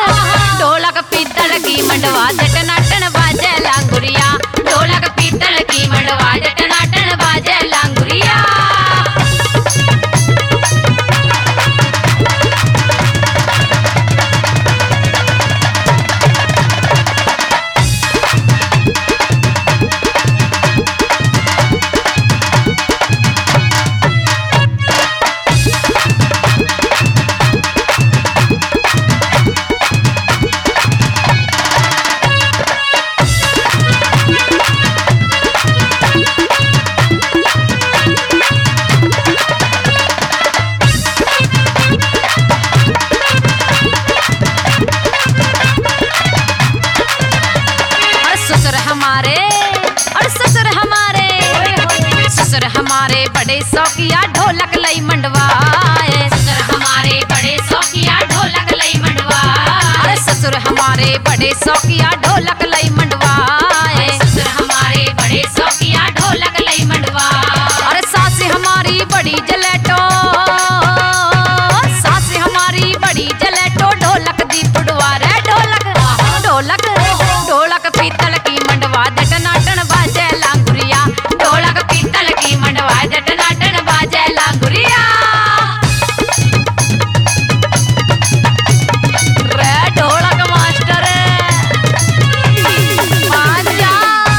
ढोलक पीतल की मंडवा जटनाटन बाजे लांगुरिया। ढोलक पीतल की मंडवा जटनाटन बाजे लांगुरिया। हमारे बड़े शौकिया ढोलक लई मंडवाए। ससुर हमारे बड़े शौकिया ढोलक लई मंडवाए। ससुर हमारे बड़े शौकिया ढोलक लई मंडवाए। ससुर हमारे बड़े शौकिया ढोलक लई मंडवाए। अरे सास हमारी बड़ी जलेटो, सास हमारी बड़ी जलेटो ढोलक दी पुड़वा रे ढोलक। ढोलक ढोलक पीतल की मंडवा जटनाटन बाजे लांगुरिया। ढोलक पीतल की मंडवा जटनाटन बाजे लांगुरिया। रे ढोलक मास्टर आजा।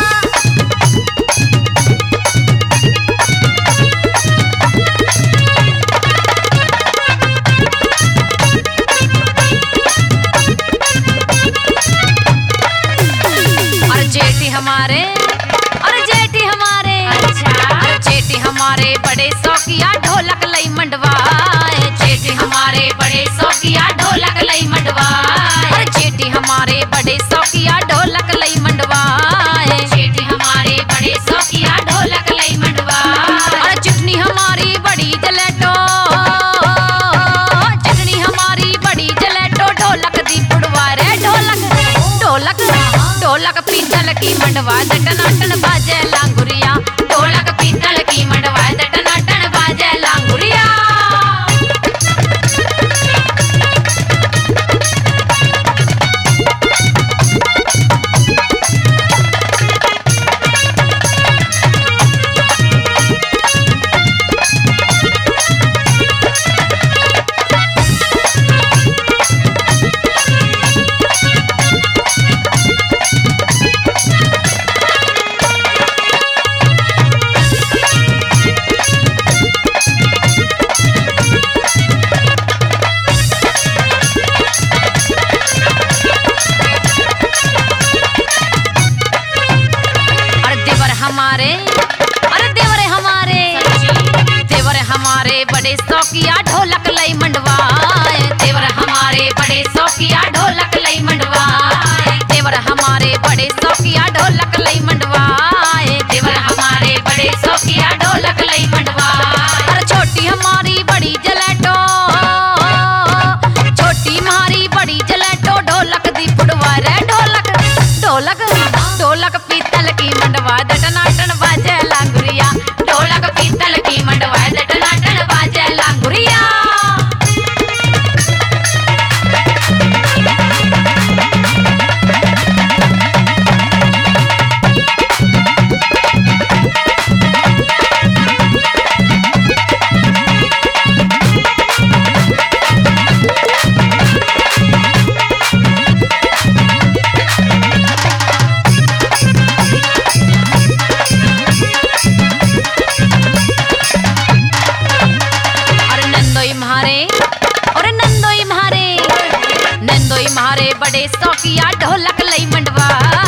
अरे जेठी हमारे, अरे जेठी हमारे, अरे जेठी हमारे बड़े शौकिया ढोलक लई मंडवाए। जेठी हमारे बड़े शौकिया ढोलक लई मंडवाए। अरे जेठी हमारे बड़े शौकिया ढोलक लई मंडवाए। जेठी हमारे बड़े शौकिया ढोलक लई मंडवाए। अरे चटनी हमारी बड़ी जलेटो, चटनी हमारी बड़ी जलेटो ढोलक दी पुड़वा रे ढोलक। ढोलक ढोलक पीतल की मंडवा जटनाटन बाजे लांगुरिया। ढोलक पीतल की मंडवा जटनाटन बाजे लांगुरिया। हमारे, अरे देवरे हमारे, देवरे हमारे बड़े शौकिया ढोलक लई मंडवाए। देवरे हमारे बड़े शौकिया ढोलक लई मंडवाए। देवरे हमारे बड़े शौकिया ढोलक लई मंडवाए। देवरे हमारे बड़े शौकिया ढोलक लई मंडवाए। अरे छोटी हमारी बड़ी जलेटो, छोटी हमारी बड़ी जलेटो ढोलक दी पुड़वा रे ढोलक। ढोलक ढोलक पीतल की मंडवा जटनाटन बाजे लांगुरिया। ढोलक पीतल की मंडवा जटनाटन बाजे लांगुरिया। नंदोई म्हारे बड़े शौकिया ढोलक लई मंडवाए।